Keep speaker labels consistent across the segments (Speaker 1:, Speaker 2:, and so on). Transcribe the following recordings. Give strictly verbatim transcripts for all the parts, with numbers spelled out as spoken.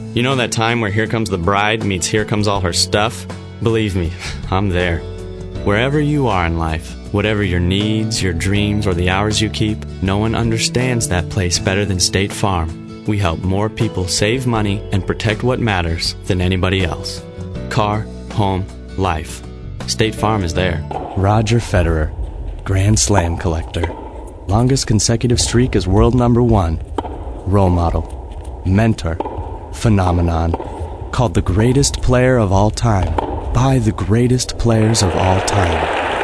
Speaker 1: You know that time where Here Comes the Bride meets Here Comes All Her Stuff? Believe me, I'm there. Wherever you are in life, whatever your needs, your dreams, or the hours you keep, no one understands that place better than State Farm. We help more people save money and protect what matters than anybody else. Car, home, life. State Farm is there. Roger Federer, Grand Slam collector. Longest consecutive streak as world number one. Role model. Mentor. Phenomenon. Called the greatest player of all time. By the greatest players of all time.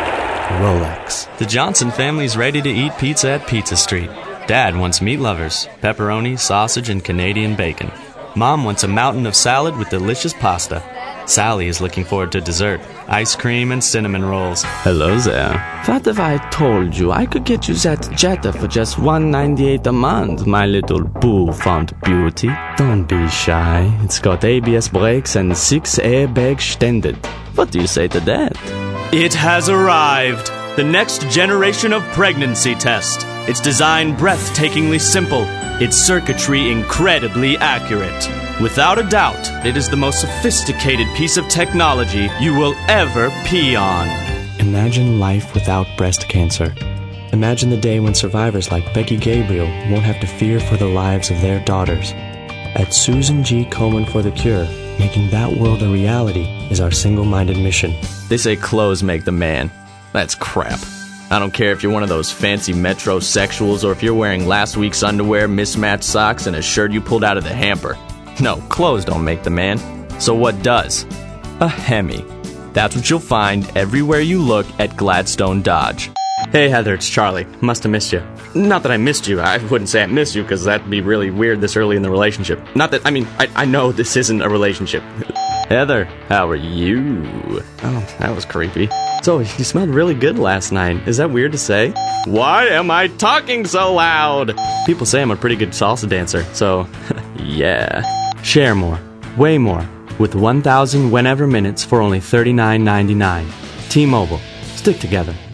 Speaker 1: Rolex. The Johnson family's ready to eat pizza at Pizza Street. Dad wants meat lovers, pepperoni, sausage, and Canadian bacon. Mom wants a mountain of salad with delicious pasta. Sally is looking forward to dessert, ice cream and cinnamon rolls. Hello there.
Speaker 2: What if I told you I could get you that Jetta for just one ninety-eight a month, my little bouffant beauty? Don't be shy. It's got A B S brakes and six airbags extended. What do you say to that?
Speaker 1: It has arrived. The next generation of pregnancy test. It's design breathtakingly simple. Its circuitry incredibly accurate. Without a doubt, it is the most sophisticated piece of technology you will ever pee on. Imagine life without breast cancer. Imagine the day when survivors like Becky Gabriel won't have to fear for the lives of their daughters. At Susan G. Komen for the Cure, making that world a reality is our single-minded mission.
Speaker 3: They say clothes make the man. That's crap. I don't care if you're one of those fancy metrosexuals or if you're wearing last week's underwear, mismatched socks, and a shirt you pulled out of the hamper. No, clothes don't make the man. So what does? A Hemi. That's what you'll find everywhere you look at Gladstone Dodge.
Speaker 1: Hey Heather, it's Charlie. Must have missed you. Not that I missed you. I wouldn't say I missed you because that'd be really weird this early in the relationship. Not that, I mean, I, I know this isn't a relationship.
Speaker 3: Heather, how are you?
Speaker 1: Oh, that was creepy. So, you smelled really good last night. Is that weird to say? Why am I talking so loud? People say I'm a pretty good salsa dancer, so yeah. Share more, way more, with one thousand whenever minutes for only thirty-nine ninety-nine. T-Mobile. Stick together.